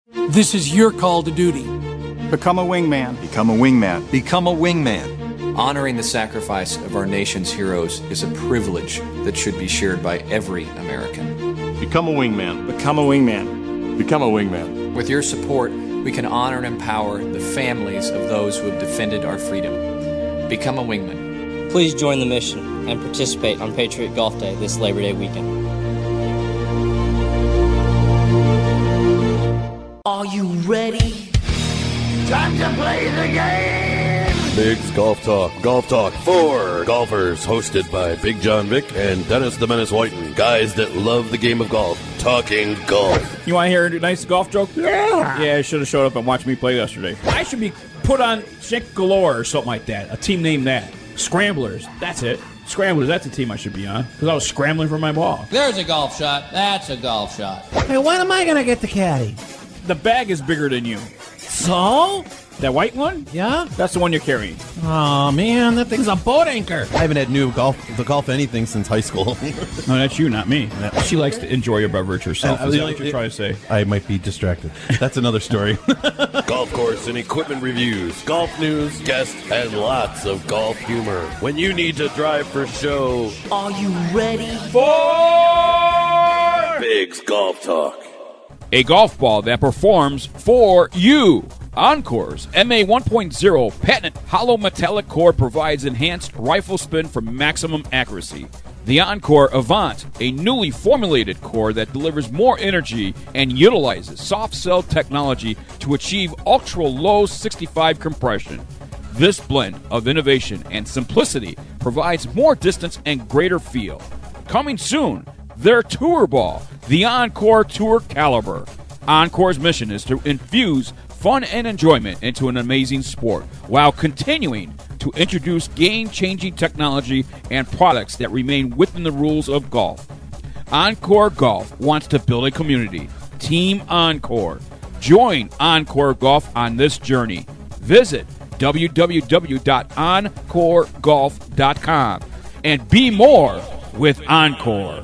This is your call to duty. Become a wingman. Become a wingman. Become a wingman. Honoring the sacrifice of our nation's heroes is a privilege that should be shared by every American. Become a wingman. Become a wingman. Become a wingman. With your support, we can honor and empower the families of those who have defended our freedom. Become a wingman. Please join the mission and participate on Patriot Golf Day this Labor Day weekend. Are you ready? Time to play the game! Big's Golf Talk. Golf Talk for golfers, hosted by Big John Vick and Dennis the Menace Whiten. Guys that love the game of golf, talking golf. You want to hear a nice golf joke? Yeah! Yeah, I should have showed up and watched me play yesterday. I should be put on Chick Galore or something like that. A team named that. Scramblers. That's it. Scramblers, that's a team I should be on. Because I was scrambling for my ball. There's a golf shot. That's a golf shot. Hey, when am I going to get the caddy? The bag is bigger than you. So? That white one? Yeah? That's the one you're carrying. Oh, man, that thing's a boat anchor. I haven't had golf anything since high school. No, that's you, not me. She likes to enjoy a beverage herself. Is that what you're trying to say? I might be distracted. That's another story. Golf course and equipment reviews, golf news, guests, and lots of golf humor. When you need to drive for show, Are you ready? for Big's Golf Talk. A golf ball that performs for you. Encore's MA 1.0 patented hollow metallic core provides enhanced rifle spin for maximum accuracy. The Encore Avant, a newly formulated core that delivers more energy and utilizes soft cell technology to achieve ultra-low 65 compression. This blend of innovation and simplicity provides more distance and greater feel. Coming soon, their tour ball, the Encore Tour Caliber. Encore's mission is to infuse fun and enjoyment into an amazing sport while continuing to introduce game-changing technology and products that remain within the rules of golf. Encore Golf wants to build a community. Team Encore. Join Encore Golf on this journey. Visit www.encoregolf.com and be more with Encore.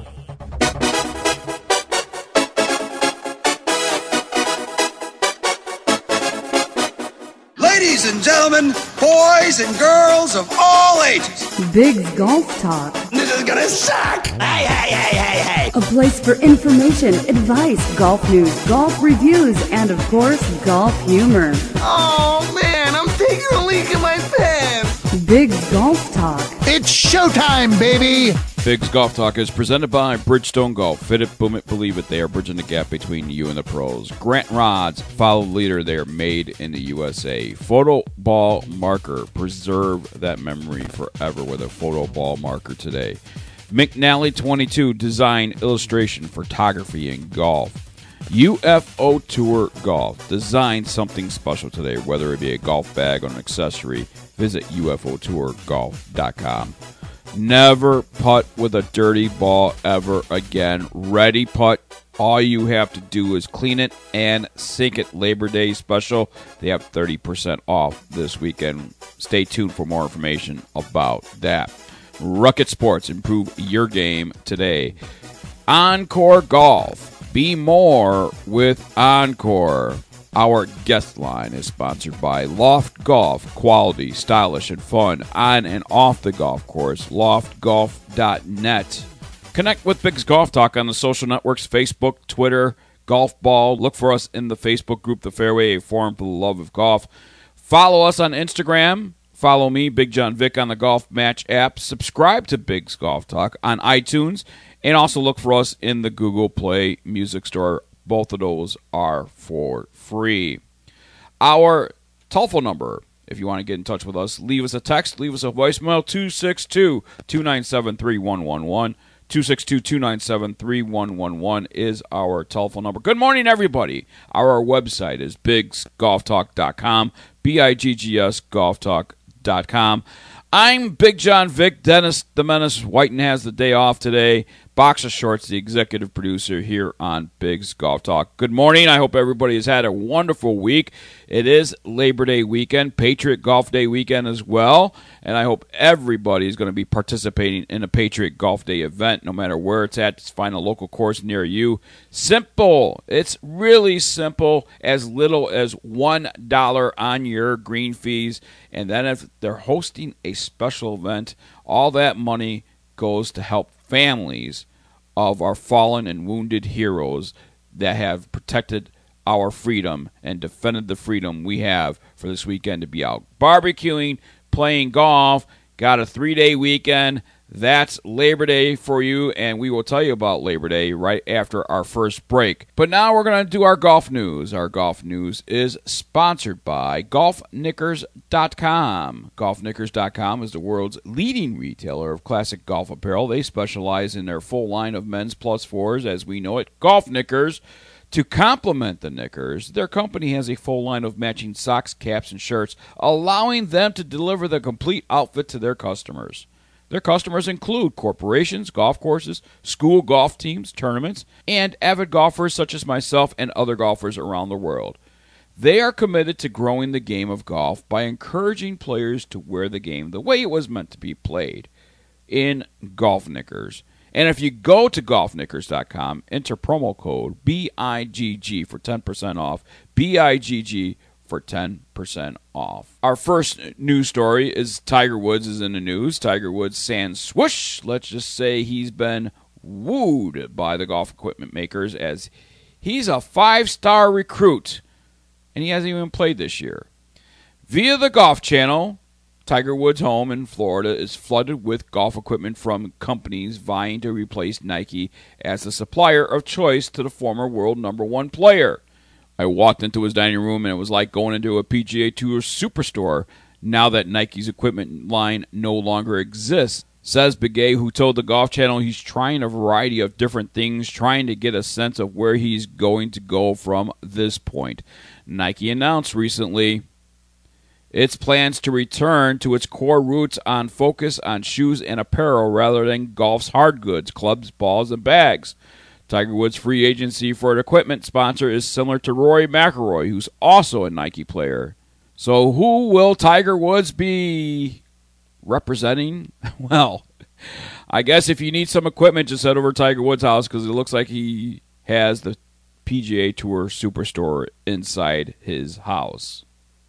Ladies and gentlemen, boys and girls of all ages. Big's Golf Talk. This is gonna suck! Hey! A place for information, advice, golf news, golf reviews, and of course, golf humor. Oh, man, I'm taking a leak in my pants. Big's Golf Talk. It's showtime, baby! Big's Golf Talk is presented by Bridgestone Golf. Fit it, boom it, believe it. They are bridging the gap between you and the pros. Grant Rods, follow the leader. They are made in the USA. Photo ball marker. Preserve that memory forever with a photo ball marker today. McNally 22, design, illustration, photography, and golf. UFO Tour Golf. Design something special today, whether it be a golf bag or an accessory. Visit ufotourgolf.com. Never putt with a dirty ball ever again. Ready Putt. All you have to do is clean it and sink it. Labor Day special. They have 30% off this weekend. Stay tuned for more information about that. Rucket Sports. Improve your game today. Encore Golf. Be more with Encore. Our guest line is sponsored by Loft Golf. Quality, stylish, and fun on and off the golf course. LoftGolf.net. Connect with Big's Golf Talk on the social networks, Facebook, Twitter, Golf Ball. Look for us in the Facebook group, The Fairway, a forum for the love of golf. Follow us on Instagram. Follow me, Big John Vick, on the Golf Match app. Subscribe to Big's Golf Talk on iTunes. And also look for us in the Google Play Music Store. Both of those are for free. Our telephone number, if you want to get in touch with us, leave us a text, leave us a voicemail, 262-297-3111. 262-297-3111 is our telephone number. Good morning, everybody. Our website is bigsgolftalk.com, BIGGS golftalk.com. I'm Big John Vick. Dennis the Menace Whiten has the day off today, Boxer Shorts, the executive producer here on Big's Golf Talk. Good morning. I hope everybody has had a wonderful week. It is Labor Day weekend, Patriot Golf Day weekend as well, and I hope everybody is going to be participating in a Patriot Golf Day event, no matter where it's at. Just find a local course near you. Simple. It's really simple, as little as $1 on your green fees, and then if they're hosting a special event, all that money goes to help families of our fallen and wounded heroes that have protected our freedom and defended the freedom we have for this weekend to be out barbecuing, playing golf. Got a 3-day weekend. That's Labor Day for you, and we will tell you about Labor Day right after our first break. But now we're going to do our golf news. Our golf news is sponsored by GolfKnickers.com. GolfKnickers.com is the world's leading retailer of classic golf apparel. They specialize in their full line of men's plus fours, as we know it, Golf Knickers. To complement the Knickers, their company has a full line of matching socks, caps, and shirts, allowing them to deliver the complete outfit to their customers. Their customers include corporations, golf courses, school golf teams, tournaments, and avid golfers such as myself and other golfers around the world. They are committed to growing the game of golf by encouraging players to wear the game the way it was meant to be played, in Golf Knickers. And if you go to GolfKnickers.com, enter promo code BIGG for 10% off, BIGG for 10% off. Our first news story is Tiger Woods is in the news. Tiger Woods sans swoosh. Let's just say he's been wooed by the golf equipment makers as he's a 5-star recruit, and he hasn't even played this year. Via the Golf Channel, Tiger Woods' home in Florida is flooded with golf equipment from companies vying to replace Nike as the supplier of choice to the former world number one player. I walked into his dining room, and it was like going into a PGA Tour superstore now that Nike's equipment line no longer exists, says Begay, who told the Golf Channel he's trying a variety of different things, trying to get a sense of where he's going to go from this point. Nike announced recently its plans to return to its core roots on focus on shoes and apparel rather than golf's hard goods, clubs, balls, and bags. Tiger Woods' free agency for an equipment sponsor is similar to Rory McIlroy, who's also a Nike player. So who will Tiger Woods be representing? Well, I guess if you need some equipment, just head over to Tiger Woods' house, because it looks like he has the PGA Tour Superstore inside his house.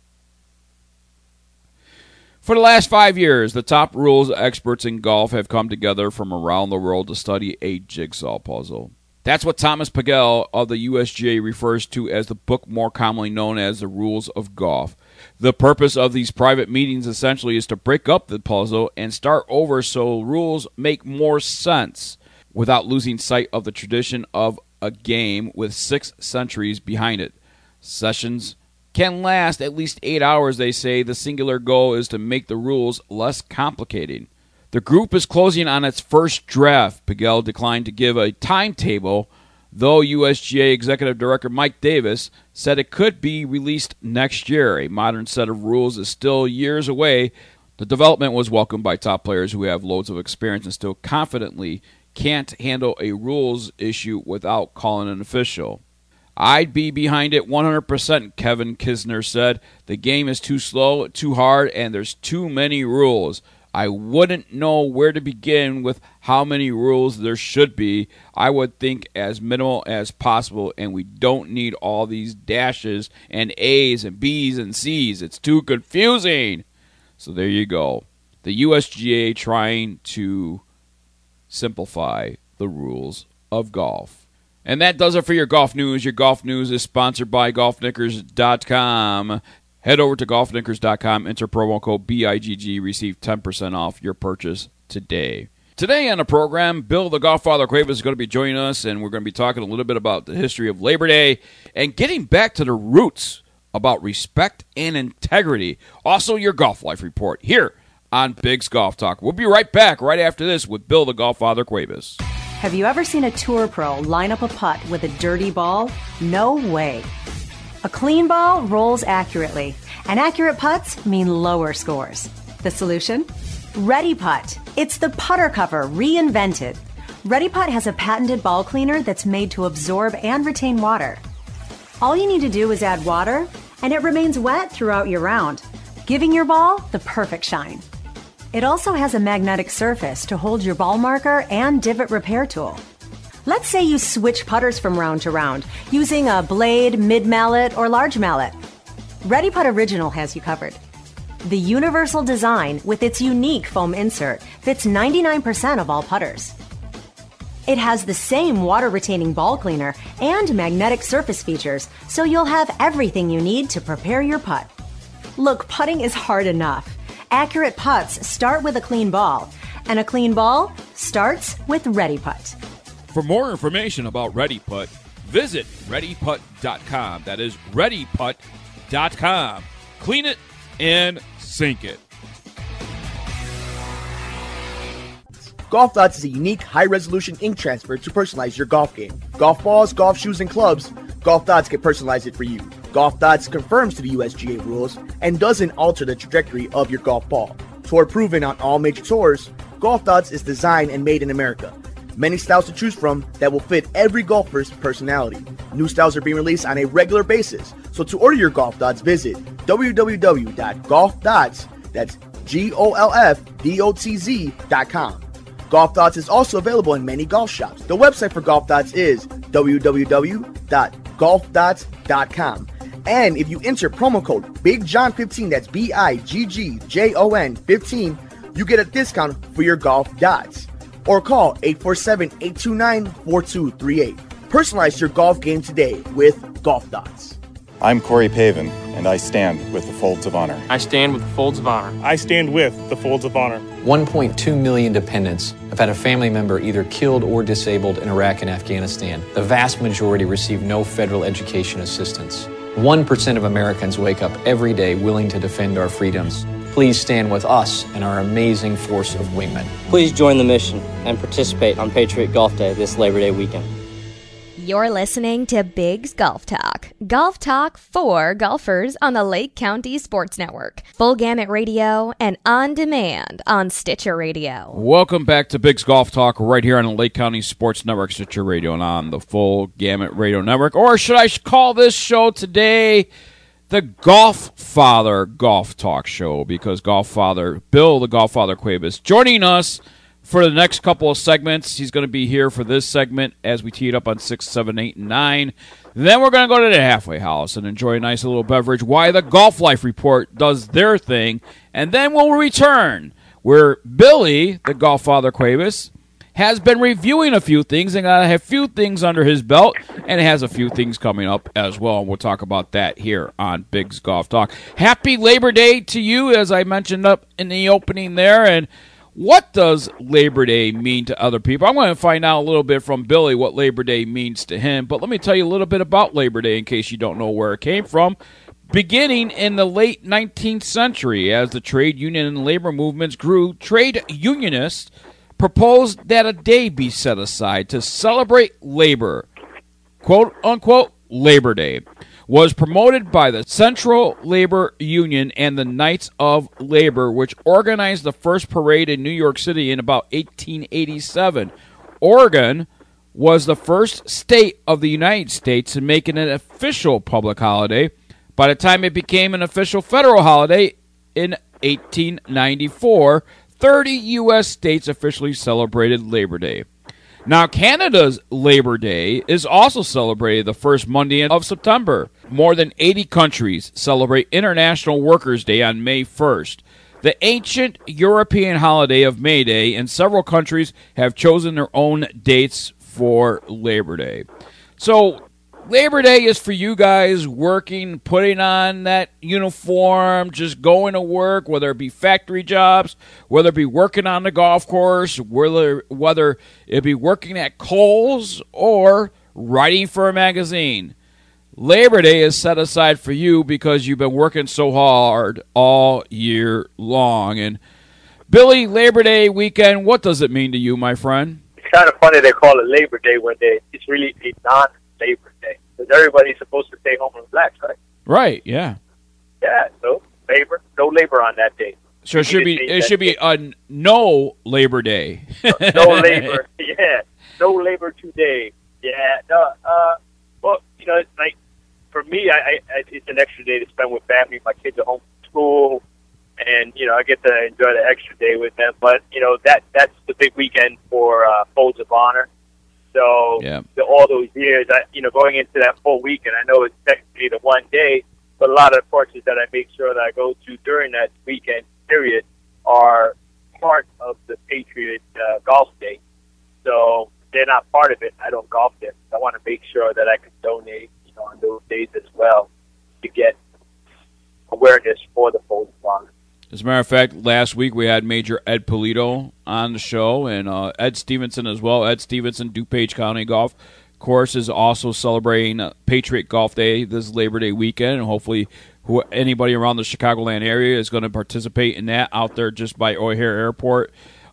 For the last 5 years, the top rules experts in golf have come together from around the world to study a jigsaw puzzle. That's what Thomas Pagel of the USGA refers to as the book more commonly known as the Rules of Golf. The purpose of these private meetings essentially is to break up the puzzle and start over so rules make more sense without losing sight of the tradition of a game with 6 centuries behind it. Sessions can last at least 8 hours, they say. The singular goal is to make the rules less complicated. The group is closing on its first draft. Pagel declined to give a timetable, though USGA Executive Director Mike Davis said it could be released next year. A modern set of rules is still years away. The development was welcomed by top players who have loads of experience and still confidently can't handle a rules issue without calling an official. I'd be behind it 100%, Kevin Kisner said. The game is too slow, too hard, and there's too many rules. I wouldn't know where to begin with how many rules there should be. I would think as minimal as possible, and we don't need all these dashes and A's and B's and C's. It's too confusing. So there you go. The USGA trying to simplify the rules of golf. And that does it for your golf news. Your golf news is sponsored by GolfKnickers.com. Head over to GolfKnickers.com, enter promo code BIGG, receive 10% off your purchase today. Today on the program, Bill the Golffather Cuevas is going to be joining us, and we're going to be talking a little bit about the history of Labor Day and getting back to the roots about respect and integrity. Also, your golf life report here on Big's Golf Talk. We'll be right back right after this with Bill the Golffather Cuevas. Have you ever seen a tour pro line up a putt with a dirty ball? No way. A clean ball rolls accurately, and accurate putts mean lower scores. The solution? Ready Putt. It's the putter cover reinvented. Ready Putt has a patented ball cleaner that's made to absorb and retain water. All you need to do is add water, and it remains wet throughout your round, giving your ball the perfect shine. It also has a magnetic surface to hold your ball marker and divot repair tool. Let's say you switch putters from round to round using a blade, mid-mallet, or large mallet. Ready Putt Original has you covered. The universal design with its unique foam insert fits 99% of all putters. It has the same water-retaining ball cleaner and magnetic surface features, so you'll have everything you need to prepare your putt. Look, putting is hard enough. Accurate putts start with a clean ball, and a clean ball starts with Ready Putt. For more information about Ready Putt, visit ReadyPutt.com. That is ReadyPutt.com. Clean it and sink it. Golf Dots is a unique, high-resolution ink transfer to personalize your golf game. Golf balls, golf shoes, and clubs, Golf Dots can personalize it for you. Golf Dots conforms to the USGA rules and doesn't alter the trajectory of your golf ball. Tour proven on all major tours, Golf Dots is designed and made in America. Many styles to choose from that will fit every golfer's personality. New styles are being released on a regular basis, so to order your Golf Dots, visit www.golfdots, that's GOLFDOTZ.com. Golf Dots is also available in many golf shops. The website for Golf Dots is www.golfdots.com. And if you enter promo code BIGJOHN15, that's BIGGJON 15, you get a discount for your Golf Dots. Or call 847-829-4238. Personalize your golf game today with Golf Dots. I'm Corey Pavin, and I stand with the Folds of Honor. I stand with the Folds of Honor. I stand with the Folds of Honor. 1.2 million dependents have had a family member either killed or disabled in Iraq and Afghanistan. The vast majority receive no federal education assistance. 1% of Americans wake up every day willing to defend our freedoms. Please stand with us and our amazing force of wingmen. Please join the mission and participate on Patriot Golf Day this Labor Day weekend. You're listening to Big's Golf Talk. Golf talk for golfers on the Lake County Sports Network. Full Gamut Radio and on demand on Stitcher Radio. Welcome back to Big's Golf Talk right here on the Lake County Sports Network, Stitcher Radio, and on the Full Gamut Radio Network. Or should I call this show today the Golf Father Golf Talk Show? Because Golf Father, Bill the Golf Father Cuevas, joining us for the next couple of segments. He's going to be here for this segment as we tee it up on 6, 7, 8, and 9. Then we're going to go to the halfway house and enjoy a nice little beverage while the Golf Life Report does their thing. And then we'll return where Billy, the Golf Father Cuevas, has been reviewing a few things and got a few things under his belt and has a few things coming up as well. And we'll talk about that here on Big's Golf Talk. Happy Labor Day to you, as I mentioned up in the opening there. And what does Labor Day mean to other people? I'm going to find out a little bit from Billy what Labor Day means to him. But let me tell you a little bit about Labor Day in case you don't know where it came from. Beginning in the late 19th century, as the trade union and labor movements grew, trade unionists proposed that a day be set aside to celebrate labor. Quote-unquote Labor Day was promoted by the Central Labor Union and the Knights of Labor, which organized the first parade in New York City in about 1887. Oregon was the first state of the United States to make it an official public holiday. By the time it became an official federal holiday in 1894, 30 U.S. states officially celebrated Labor Day. Now, Canada's Labor Day is also celebrated the first Monday of September. More than 80 countries celebrate International Workers' Day on May 1st. The ancient European holiday of May Day, and several countries have chosen their own dates for Labor Day. So, Labor Day is for you guys working, putting on that uniform, just going to work, whether it be factory jobs, whether it be working on the golf course, whether it be working at Kohl's or writing for a magazine. Labor Day is set aside for you because you've been working so hard all year long. And Billy, Labor Day weekend, what does it mean to you, my friend? It's kind of funny they call it Labor Day when it's really a non-Labor Day. Because everybody's supposed to stay home and relax, right? Right, yeah. Yeah, so no labor on that day. So it should be a no Labor Day. No labor, yeah. no labor today. Yeah, no, well, you know, it's like, for me, it's an extra day to spend with family. My kids are home from school, and, you know, I get to enjoy the extra day with them. But, you know, that's the big weekend for Folds of Honor. So, all those years, going into that full weekend, I know it's technically the one day, but a lot of the courses that I make sure that I go to during that weekend period are part of the Patriot Golf Day. So they're not part of it. I don't golf there. I want to make sure that I can donate, you know, on those days as well to get awareness for the Folds of Honor. As a matter of fact, last week we had Major Ed Polito on the show, and Ed Stevenson as well. Ed Stevenson, DuPage County Golf Course, is also celebrating Patriot Golf Day this Labor Day weekend, and hopefully anybody around the Chicagoland area is going to participate in that out there just by O'Hare Airport.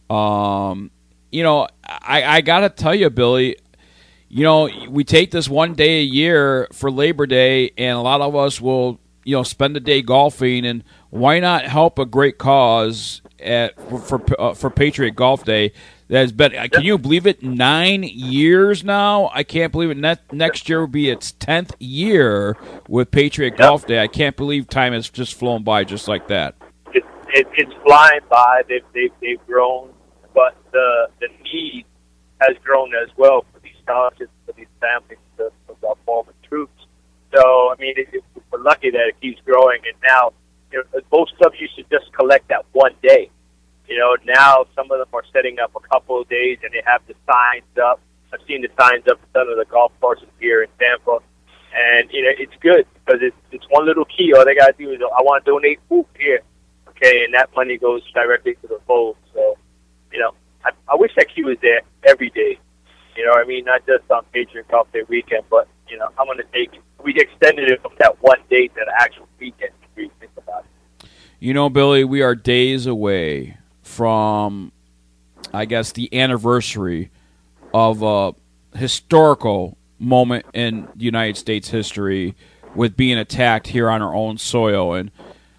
You know, I got to tell you, Billy, you know, we take this one day a year for Labor Day, and a lot of us will, you know, spend a day golfing, and why not help a great cause for Patriot Golf Day that has been, can you believe it, 9 years now? I can't believe it. Next year will be its 10th year with Patriot Golf Day. I can't believe time has just flown by just like that. It's flying by. They've grown, but the need has grown as well for these scholarships, for these families, for our former troops. So, I mean, we're lucky that it keeps growing. And now, you know, most clubs used to just collect that one day. You know, now some of them are setting up a couple of days, and they have the signs up. I've seen the signs up at some of the golf courses here in Tampa. And, you know, it's good because it's one little key. All they got to do is, I want to donate here. Okay, and that money goes directly to the Folds. So, you know, I wish that key was there every day. You know what I mean? Not just on Patriot Golf Day weekend, but, you know, I'm going to take it. We extended it from that one day to the actual weekend. If you think about it. You know, Billy, we are days away from, I guess, the anniversary of a historical moment in United States history with being attacked here on our own soil. And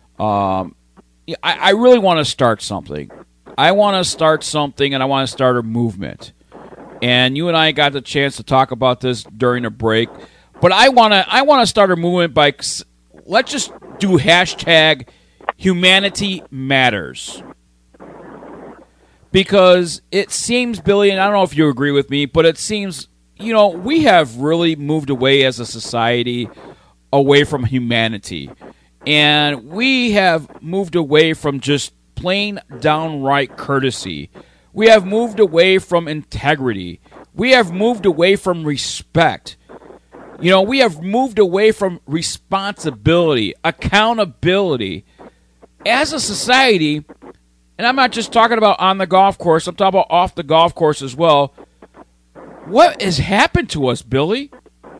I really want to start something. I want to start something, and I want to start a movement. And you and I got the chance to talk about this during a break. But I want to start a movement by, let's just do hashtag Humanity Matters. Because it seems, Billy, and I don't know if you agree with me, but it seems, you know, we have really moved away as a society away from humanity. And we have moved away from just plain downright courtesy. We have moved away from integrity. We have moved away from respect. You know, we have moved away from responsibility, accountability. As a society, and I'm not just talking about on the golf course, I'm talking about off the golf course as well. What has happened to us, Billy?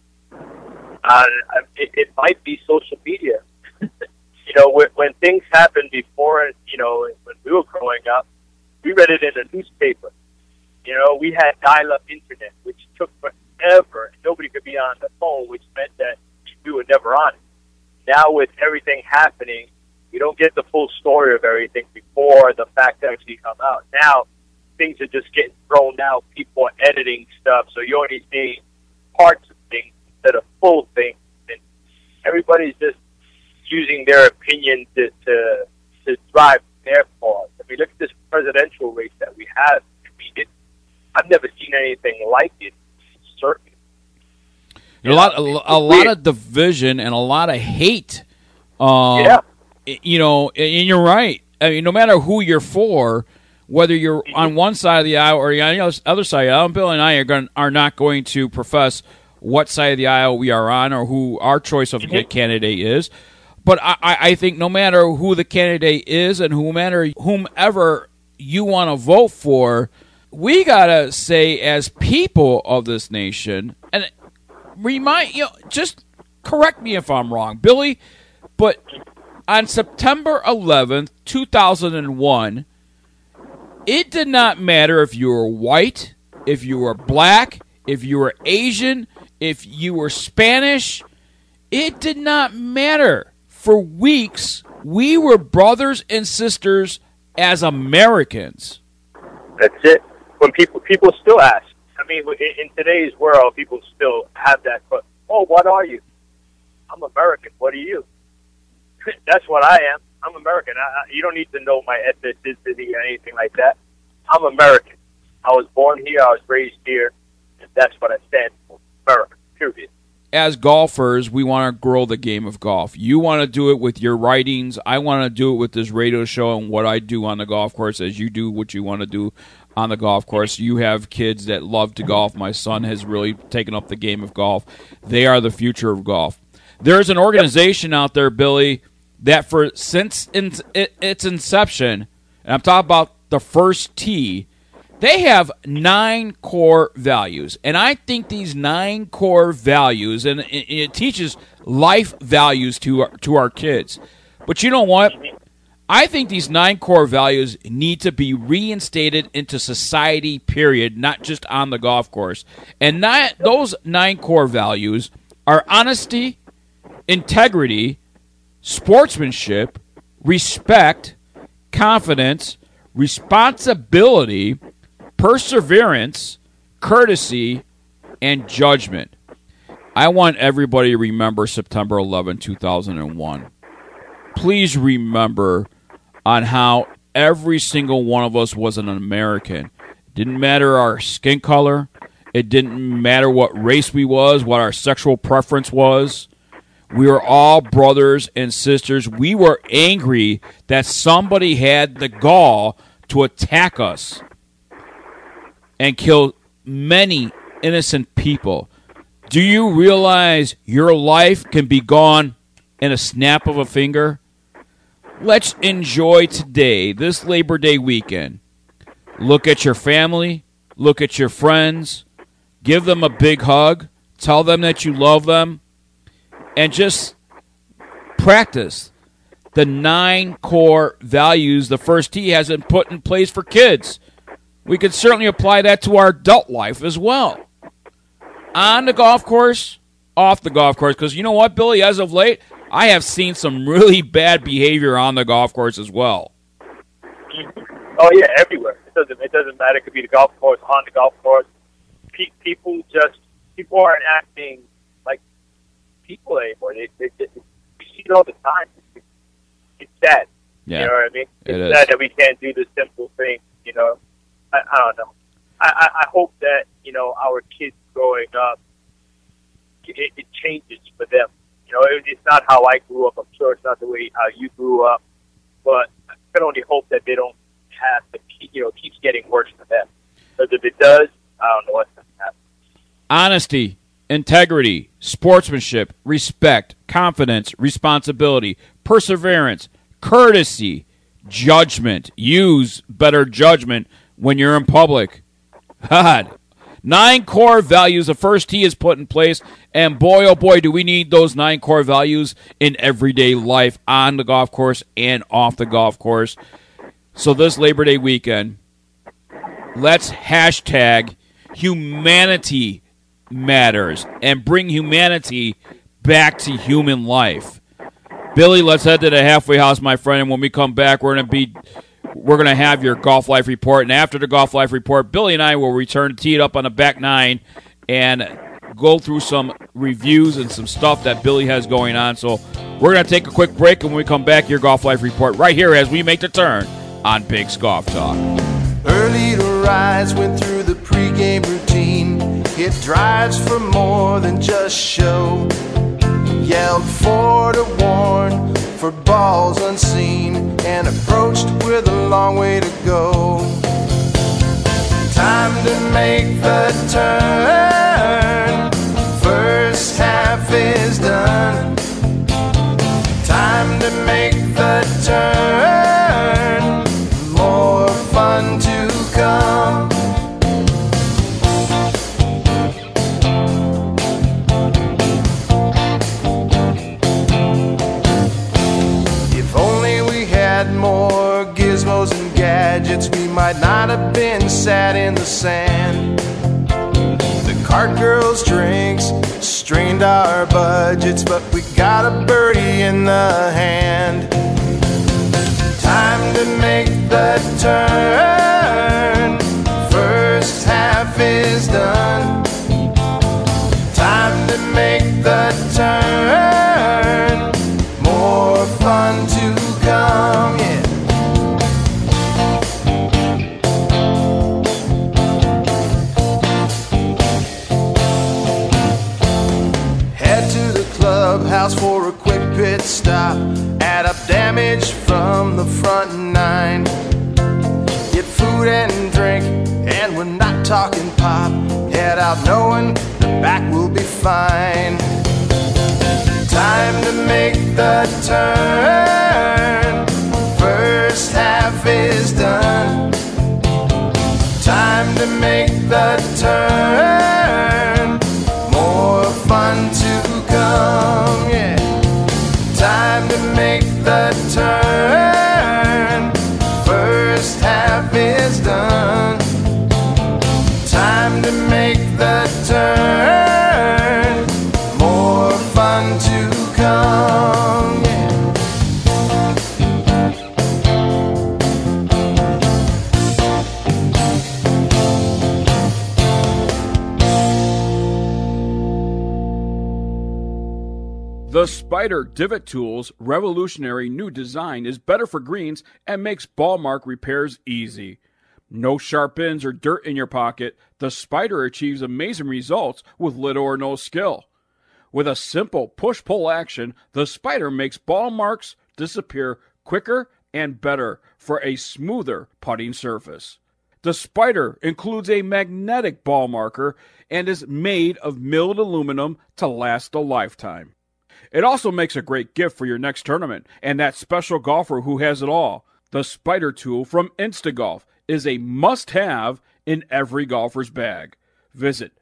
It might be social media. You know, when things happened before, you know, when we were growing up, we read it in a newspaper. You know, we had dial-up internet, which took forever, and nobody could be on the phone, which meant that we were never on it. Now, with everything happening, we don't get the full story of everything before the facts actually come out. Now, things are just getting thrown out. People are editing stuff, so you only see parts of things instead of full things. And everybody's just using their opinion to drive their cause. I mean, look at this presidential race that we have. I mean, I've never seen anything like it. Certainly, a lot of division and a lot of hate. You know, and you're right. I mean, no matter who you're for, whether you're on one side of the aisle or on the other side of the aisle, Bill and I are not going to profess what side of the aisle we are on or who our choice of candidate is. But I think no matter who the candidate is and whomever you want to vote for, we got to say as people of this nation, and just correct me if I'm wrong, Billy, but on September 11th, 2001, it did not matter if you were white, if you were black, if you were Asian, if you were Spanish. It did not matter. For weeks, we were brothers and sisters as Americans. That's it. When people still ask, I mean, in today's world, people still have that. But what are you? I'm American. What are you? That's what I am. I'm American. You don't need to know my ethnicity or anything like that. I'm American. I was born here. I was raised here. And that's what I stand for. America. Period. As golfers, we want to grow the game of golf. You want to do it with your writings. I want to do it with this radio show and what I do on the golf course as you do what you want to do on the golf course. You have kids that love to golf. My son has really taken up the game of golf. They are the future of golf. There's an organization out there, Billy, that since its inception, and I'm talking about the first tee, they have 9 core values. And I think these 9 core values, and it teaches life values to our kids. But you know what? I think these 9 core values need to be reinstated into society, period, not just on the golf course. And those 9 core values are honesty, integrity, sportsmanship, respect, confidence, responsibility, perseverance, courtesy, and judgment. I want everybody to remember September 11, 2001. Please remember on how every single one of us was an American. It didn't matter our skin color. It didn't matter what race we was, what our sexual preference was. We were all brothers and sisters. We were angry that somebody had the gall to attack us and kill many innocent people. Do you realize your life can be gone in a snap of a finger? Let's enjoy today, this Labor Day weekend. Look at your family. Look at your friends. Give them a big hug. Tell them that you love them. And just practice the 9 core values the first tee has been put in place for kids. We could certainly apply that to our adult life as well. On the golf course, off the golf course. Because you know what, Billy, as of late, I have seen some really bad behavior on the golf course as well. Oh, yeah, everywhere. It doesn't matter. It could be the golf course, on the golf course. People aren't acting like people anymore. They see it all the time. It's sad. Yeah, you know what I mean? It's sad that we can't do the simple thing, you know. I don't know. I hope that, you know, our kids growing up, it changes for them. You know, it's not how I grew up. I'm sure it's not the way how you grew up. But I can only hope that they don't have to keeps getting worse for them. Because if it does, I don't know what's going to happen. Honesty, integrity, sportsmanship, respect, confidence, responsibility, perseverance, courtesy, judgment. Use better judgment when you're in public. God. 9 core values the first tee is put in place, and boy, oh boy, do we need those 9 core values in everyday life on the golf course and off the golf course. So this Labor Day weekend, let's hashtag humanity matters and bring humanity back to human life. Billy, let's head to the halfway house, my friend, and when we come back, we're going to have your Golf Life Report, and after the Golf Life Report, Billy and I will return to tee it up on the back 9 and go through some reviews and some stuff that Billy has going on. So we're going to take a quick break, and when we come back, your Golf Life Report right here as we make the turn on Big's Golf Talk. Early to rise, went through the pregame routine. Hit drives for more than just show. Yelled 4 to warn for balls unseen, and approached with a long way to go. Time to make the turn. First half is done. Time to make the turn. More fun to come. More gizmos and gadgets, we might not have been sat in the sand. The cart girls' drinks strained our budgets, but we got a birdie in the hand. Time to make the turn. First half is done. Time to make the turn. More fun to come, yeah. Head to the clubhouse for a quick pit stop. Add up damage from the front nine. Get food and drink, and we're not talking pop. Head out knowing the back will be fine. Time to make the turn. First half is done. Time to make the turn. More fun to come, yeah. Time to make the turn. First half is done. Time to make the turn. More fun to come, yeah. The Spider Divot Tool's revolutionary new design is better for greens and makes ball mark repairs easy. No sharp ends or dirt in your pocket, the Spider achieves amazing results with little or no skill. With a simple push-pull action, the Spider makes ball marks disappear quicker and better for a smoother putting surface. The Spider includes a magnetic ball marker and is made of milled aluminum to last a lifetime. It also makes a great gift for your next tournament and that special golfer who has it all. The Spider tool from Instagolf is a must-have in every golfer's bag. Visit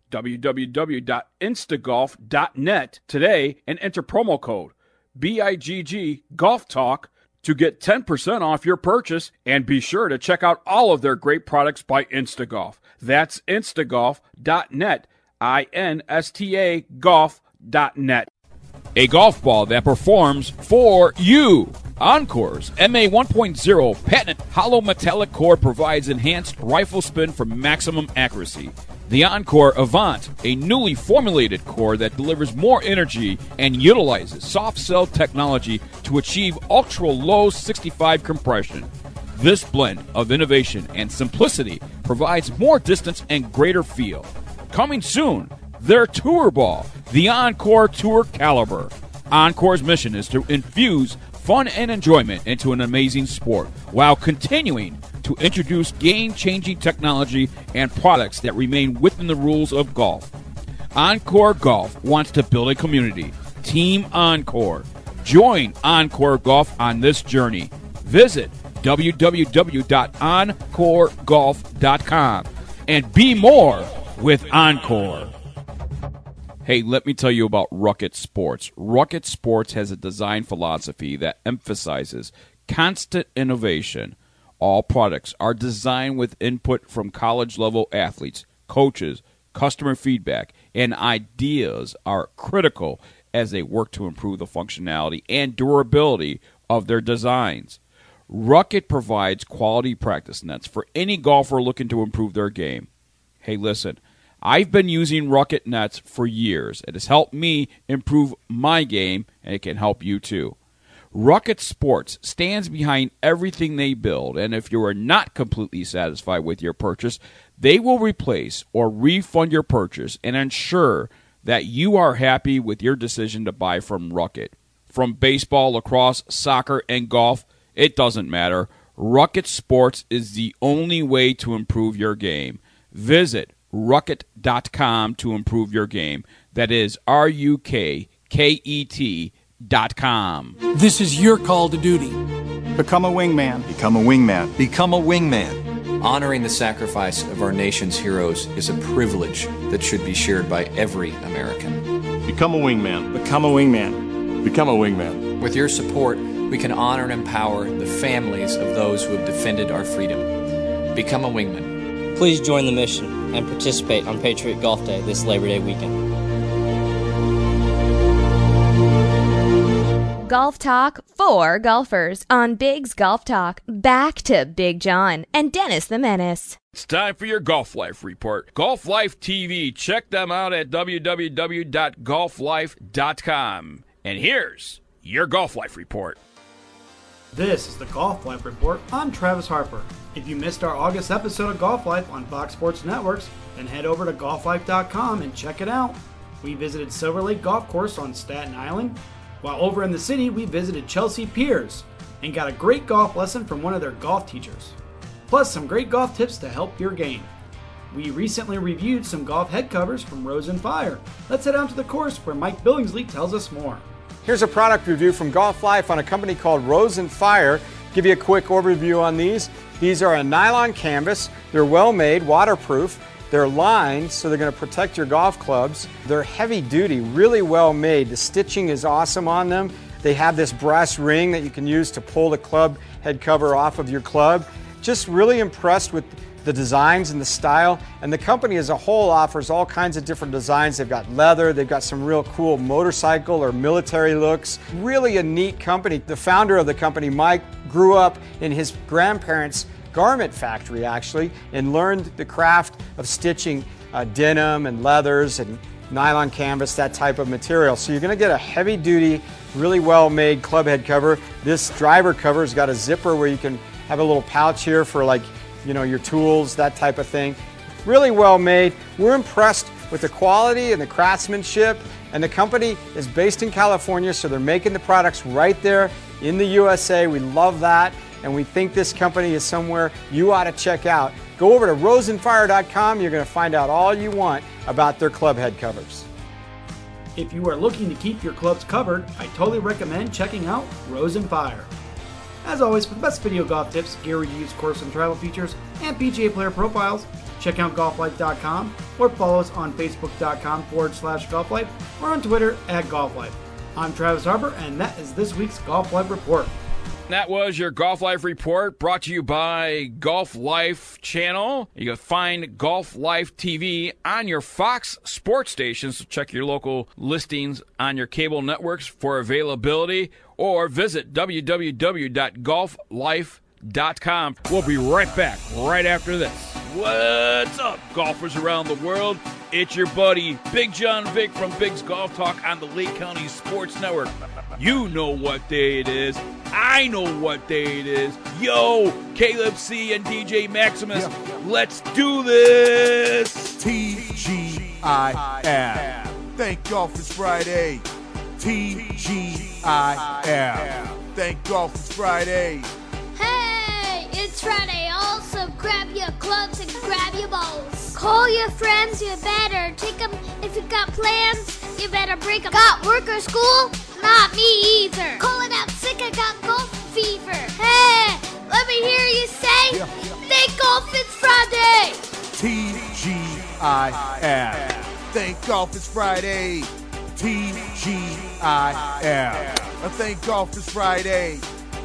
www.instagolf.net today and enter promo code BIGG Golf Talk to get 10% off your purchase, and be sure to check out all of their great products by Instagolf. That's instagolf.net, INSTA golf.net. A golf ball that performs for you. Encore's MA 1.0 patented hollow metallic core provides enhanced rifle spin for maximum accuracy. The Encore Avant, a newly formulated core that delivers more energy and utilizes soft cell technology to achieve ultra-low 65 compression. This blend of innovation and simplicity provides more distance and greater feel. Coming soon, their tour ball, the Encore Tour Caliber. Encore's mission is to infuse fun and enjoyment into an amazing sport while continuing to introduce game-changing technology and products that remain within the rules of golf. Encore Golf wants to build a community. Team Encore. Join Encore Golf on this journey. Visit www.encoregolf.com and be more with Encore. Hey, let me tell you about Rucket Sports. Rucket Sports has a design philosophy that emphasizes constant innovation. All products are designed with input from college-level athletes, coaches, customer feedback, and ideas are critical as they work to improve the functionality and durability of their designs. Rucket provides quality practice nets for any golfer looking to improve their game. Hey, listen, I've been using Rucket nets for years. It has helped me improve my game, and it can help you too. Rucket Sports stands behind everything they build, and if you are not completely satisfied with your purchase, they will replace or refund your purchase and ensure that you are happy with your decision to buy from Rucket. From baseball, lacrosse, soccer, and golf, it doesn't matter. Rucket Sports is the only way to improve your game. Visit Rucket.com to improve your game. That is RUKKET.com. This is your call to duty. Become a wingman. Become a wingman. Become a wingman. Honoring the sacrifice of our nation's heroes is a privilege that should be shared by every American. Become a wingman. Become a wingman. Become a wingman. With your support, we can honor and empower the families of those who have defended our freedom. Become a wingman. Please join the mission and participate on Patriot Golf Day this Labor Day weekend. Golf Talk for golfers on Big's Golf Talk. Back to Big John and Dennis the Menace. It's time for your Golf Life report. Golf Life TV. Check them out at www.golflife.com. And here's your Golf Life report. This is the Golf Life report. I'm Travis Harper. If you missed our August episode of Golf Life on Fox Sports Networks, then head over to golflife.com and check it out. We visited Silver Lake Golf Course on Staten Island, while over in the city we visited Chelsea Piers and got a great golf lesson from one of their golf teachers. Plus some great golf tips to help your game. We recently reviewed some golf head covers from Rose and Fire. Let's head out to the course where Mike Billingsley tells us more. Here's a product review from Golf Life on a company called Rose and Fire. Give you a quick overview on these. These are a nylon canvas. They're well made, waterproof. They're lined, so they're going to protect your golf clubs. They're heavy duty, really well made. The stitching is awesome on them. They have this brass ring that you can use to pull the club head cover off of your club. Just really impressed with the designs and the style. And the company as a whole offers all kinds of different designs. They've got leather, they've got some real cool motorcycle or military looks. Really a neat company. The founder of the company, Mike, grew up in his grandparents' garment factory actually and learned the craft of stitching denim and leathers and nylon canvas, that type of material. So you're going to get a heavy duty, really well made club head cover. This driver cover has got a zipper where you can have a little pouch here for your tools, that type of thing. Really well made. We're impressed with the quality and the craftsmanship, and the company is based in California, so they're making the products right there in the USA. We love that. And we think this company is somewhere you ought to check out. Go over to roseandfire.com. You're going to find out all you want about their club head covers. If you are looking to keep your clubs covered, I totally recommend checking out Rose and Fire. As always, for the best video golf tips, gear reviews, course and travel features, and PGA player profiles, check out golflife.com or follow us on facebook.com/golflife or on Twitter @golflife. I'm Travis Harper, and that is this week's Golf Life Report. That was your Golf Life report brought to you by Golf Life channel. You can find Golf Life TV on your Fox sports stations. So check your local listings on your cable networks for availability or visit www.golflife.com. We'll be right back right after this. What's up, golfers around the world? It's your buddy, Big John Vick from Big's Golf Talk on the Lake County Sports Network. You know what day it is. I know what day it is. Yo, Caleb C. and DJ Maximus, let's do this. TGIF. Thank golf it's Friday. TGIF. Thank golf it's Friday. Hey, it's Friday. Also, grab your clubs and grab your balls. Call your friends, you better take them. If you got plans, you better break them. Got work or school? Not me either. Calling out sick, I got golf fever. Hey, let me hear you say, thank golf it's Friday. TGIF. Thank golf it's Friday. TGIF. Thank golf it's Friday.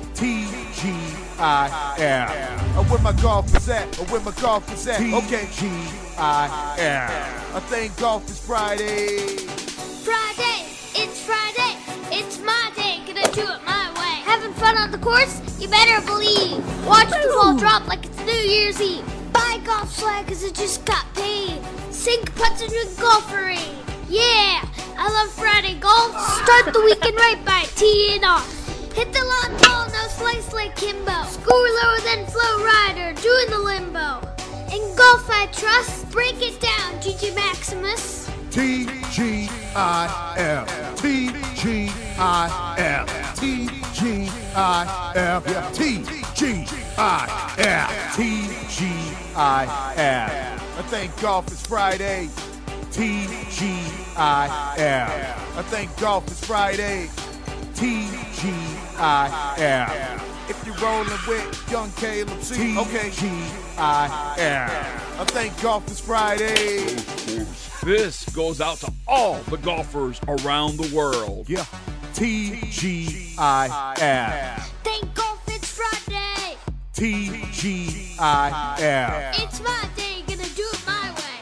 TGIF. Where my golf is at? Where my golf is at? Okay. TGIF. I thank golf is Friday. Friday, it's Friday. It's my day. Gonna do it my way. Having fun on the course? You better believe. Watch the ball drop like it's New Year's Eve. Buy golf swag cause it just got paid. Sink putts and drink golfery. Yeah, I love Friday golf. Start the weekend right by teeing off. Hit the long ball, no slice like Kimbo. Score lower than Flow Rider, doing the limbo. In golf I trust, break it down, GG Maximus. TGIF. TGIF. TGIF. TGIF. TGIF. I thank golf is Friday. TGIF. I thank golf is Friday. TGIF. If you're rolling with young Caleb C. Okay. TGIF. I thank golf is Friday. This goes out to all the golfers around the world. Yeah. TGIF. Thank golf it's Friday. TGIF. It's my day, gonna do it my way.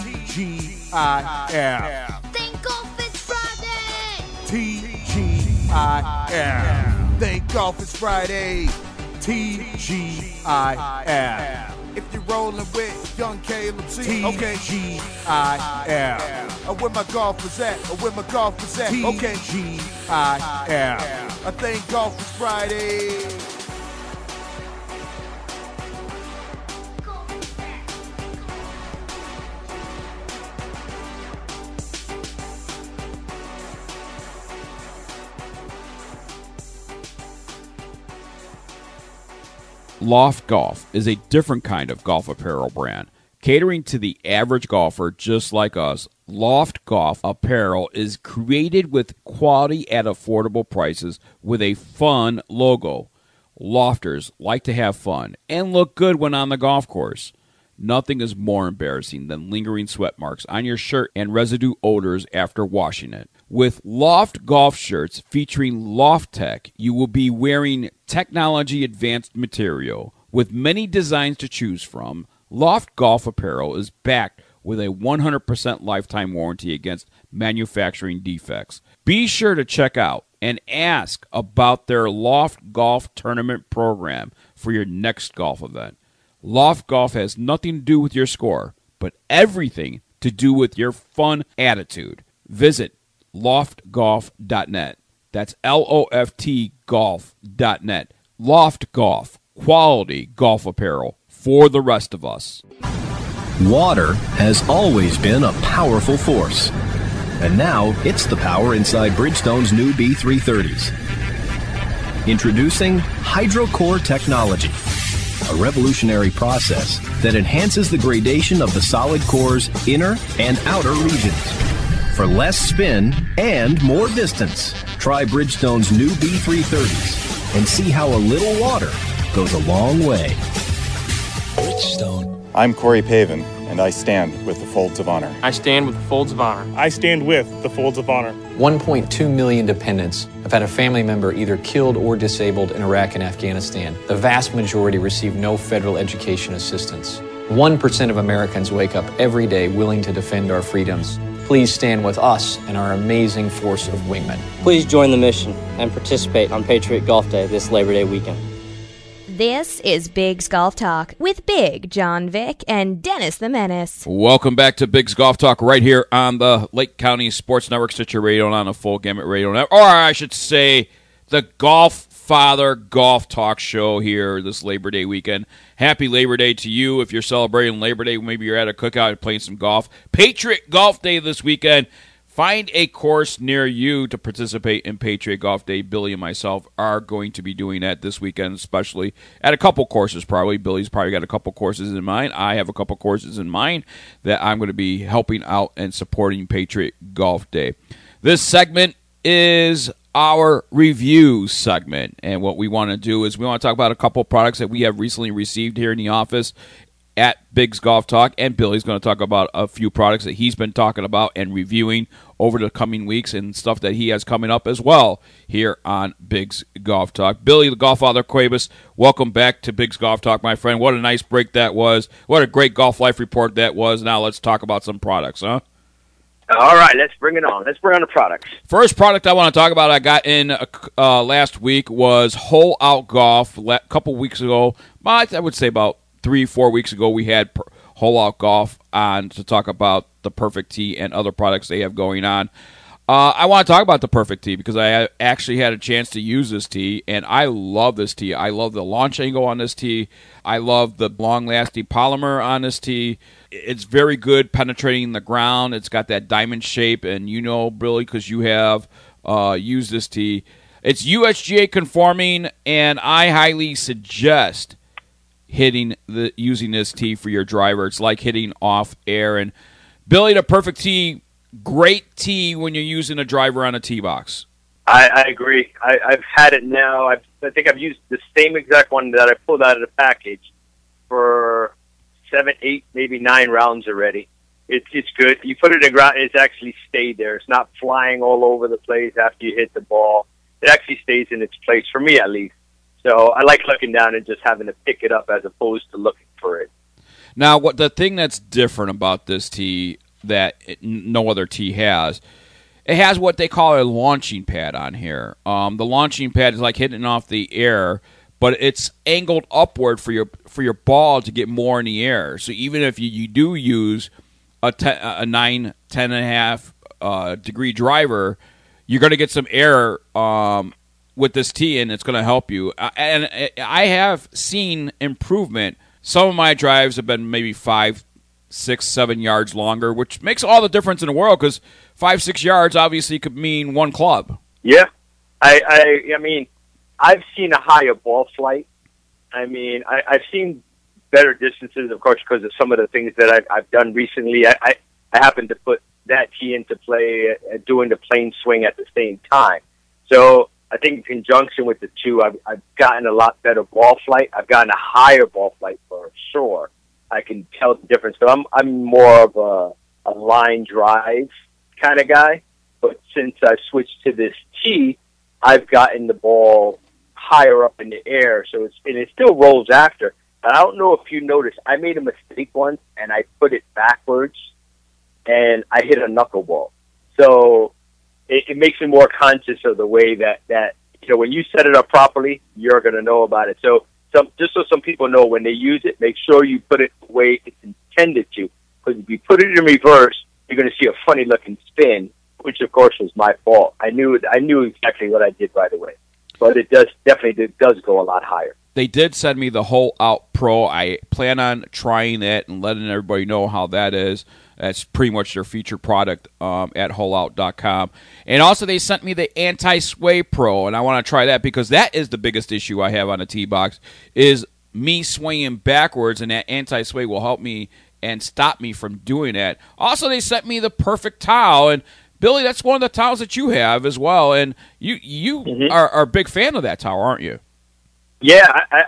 TGIF. Thank golf it's Friday. TGIF. TGIF. Thank golf it's Friday. TGIF. If you're rolling with young Caleb C, okay. TGIF. Where my golfers at? Where my golfers at? Okay. TGIF. I thank golf it's Friday. Loft Golf is a different kind of golf apparel brand, catering to the average golfer just like us. Loft Golf apparel is created with quality at affordable prices with a fun logo. Lofters like to have fun and look good when on the golf course. Nothing is more embarrassing than lingering sweat marks on your shirt and residue odors after washing it. With Loft Golf shirts featuring Loft Tech, you will be wearing technology-advanced material. With many designs to choose from, Loft Golf apparel is backed with a 100% lifetime warranty against manufacturing defects. Be sure to check out and ask about their Loft Golf Tournament program for your next golf event. Loft Golf has nothing to do with your score, but everything to do with your fun attitude. Visit loftgolf.net. That's LOFT golf.net. Loft Golf, quality golf apparel for the rest of us. Water has always been a powerful force, and now it's the power inside Bridgestone's new B330s. Introducing HydroCore technology, a revolutionary process that enhances the gradation of the solid core's inner and outer regions. For less spin and more distance, try Bridgestone's new B330s and see how a little water goes a long way. Bridgestone. I'm Corey Pavin, and I stand with the Folds of Honor. I stand with the Folds of Honor. I stand with the Folds of Honor. 1.2 million dependents have had a family member either killed or disabled in Iraq and Afghanistan. The vast majority receive no federal education assistance. 1% of Americans wake up every day willing to defend our freedoms. Please stand with us and our amazing force of wingmen. Please join the mission and participate on Patriot Golf Day this Labor Day weekend. This is Biggs Golf Talk with Big John Vick and Dennis the Menace. Welcome back to Biggs Golf Talk right here on the Lake County Sports Network, Stitcher Radio, and on the Full Gamut Radio Network, or I should say the Golf Father Golf Talk Show here this Labor Day weekend. Happy Labor Day to you. If you're celebrating Labor Day, maybe you're at a cookout and playing some golf. Patriot Golf Day this weekend. Find a course near you to participate in Patriot Golf Day. Billy and myself are going to be doing that this weekend, especially at a couple courses probably. Billy's probably got a couple courses in mind. I have a couple courses in mind that I'm going to be helping out and supporting Patriot Golf Day. This segment is our review segment, and what we want to do is we want to talk about a couple products that we have recently received here in the office at Biggs Golf Talk, and Billy's going to talk about a few products that he's been talking about and reviewing over the coming weeks and stuff that he has coming up as well here on Biggs Golf Talk. Billy, the Golf Father Cuevas, welcome back to Biggs Golf Talk, my friend. What a nice break that was. What a great golf life report that was. Now let's talk about some products, huh? All right, let's bring it on. Let's bring on the products. First product I want to talk about I got in last week was Hole Out Golf. A couple weeks ago, I would say about 3-4 weeks ago, we had Hole Out Golf on to talk about the Perfect Tee and other products they have going on. I want to talk about the Perfect Tee because I actually had a chance to use this tee, and I love this tee. I love the launch angle on this tee. I love the long-lasting polymer on this tee. It's very good penetrating the ground. It's got that diamond shape, and you know, Billy, because you have used this tee. It's USGA conforming, and I highly suggest using this tee for your driver. It's like hitting off air. And Billy, the Perfect Tee, great tee when you're using a driver on a tee box. I agree. I've had it now. I think I've used the same exact one that I pulled out of the package for 7, 8, maybe 9 rounds already. It's good. You put it in the ground, it's actually stayed there. It's not flying all over the place after you hit the ball. It actually stays in its place, for me at least. So I like looking down and just having to pick it up as opposed to looking for it. Now, the thing that's different about this tee that no other tee has it has what they call a launching pad on here. The launching pad is like hitting off the air, but it's angled upward for your ball to get more in the air. So even if you do use a 10.5 degree driver, you're going to get some air with this tee, and it's going to help you. And I have seen improvement. Some of my drives have been maybe 5, 6, 7 yards longer, which makes all the difference in the world because 5, 6 yards obviously could mean one club. Yeah. I mean, I've seen a higher ball flight. I mean, I've seen better distances, of course, because of some of the things that I've done recently. I happened to put that tee into play doing the plane swing at the same time. So I think in conjunction with the two, I've gotten a lot better ball flight. I've gotten a higher ball flight for sure. I can tell the difference. So I'm more of a line drive kind of guy. But since I switched to this tee, I've gotten the ball higher up in the air. So it still rolls after. But I don't know if you noticed, I made a mistake once and I put it backwards and I hit a knuckleball. So it makes me more conscious of the way that when you set it up properly, you're going to know about it. So just so some people know, when they use it, make sure you put it the way it's intended to. Because if you put it in reverse, you're going to see a funny looking spin, which of course was my fault. I knew exactly what I did right away. But it does go a lot higher. They did send me the Hole Out Pro. I plan on trying it and letting everybody know how that is. That's pretty much their featured product at holeout.com. And also they sent me the Anti-Sway Pro, and I want to try that because that is the biggest issue I have on a tee box is me swinging backwards, and that anti-sway will help me and stop me from doing that. Also, they sent me the Perfect Towel, and Billy, that's one of the towels that you have as well, and you are a big fan of that towel, aren't you? Yeah,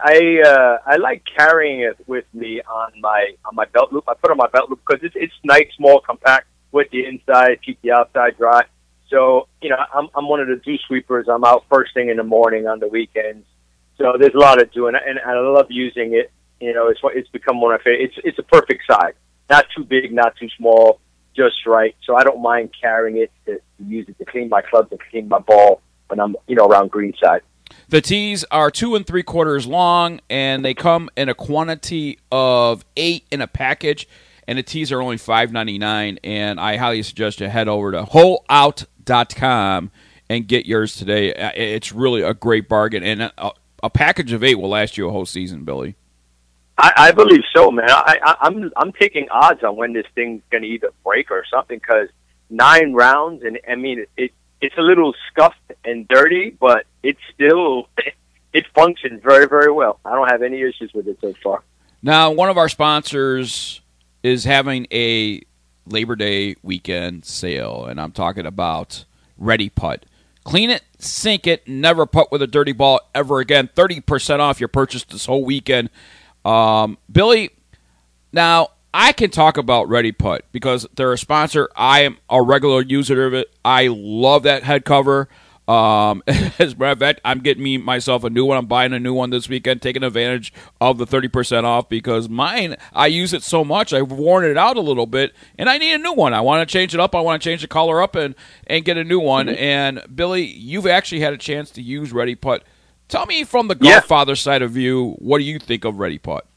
I like carrying it with me on my belt loop. I put it on my belt loop because it's nice, small, compact with the inside, keep the outside dry. So I'm one of the dew sweepers. I'm out first thing in the morning on the weekends. So there's a lot of doing it, and I love using it. It's become one of my favorites. It's a perfect size, not too big, not too small, just right. So I don't mind carrying it to use it to clean my clubs and clean my ball when I'm around greenside. The tees are 2 3/4 long, and they come in a quantity of 8 in a package. And the tees are only $5.99. And I highly suggest you head over to holeout.com and get yours today. It's really a great bargain, and a package of 8 will last you a whole season, Billy. I believe so, man. I'm taking odds on when this thing's going to either break or something because 9 rounds, and I mean it's a little scuffed and dirty, but it's still it functions very, very well. I don't have any issues with it so far. Now, one of our sponsors is having a Labor Day weekend sale, and I'm talking about Ready Putt. Clean it, sink it, never putt with a dirty ball ever again. 30% off your purchase this whole weekend. Billy, now I can talk about Ready Putt because they're a sponsor. I am a regular user of it. I love that head cover. As a matter of fact, I'm getting myself a new one. I'm buying a new one this weekend, taking advantage of the 30% off because mine, I use it so much, I've worn it out a little bit, and I need a new one. I want to change it up. I want to change the color up and get a new one. Mm-hmm. And, Billy, you've actually had a chance to use Ready Putt. Tell me from the golf father side of you, what do you think of Ready Putt?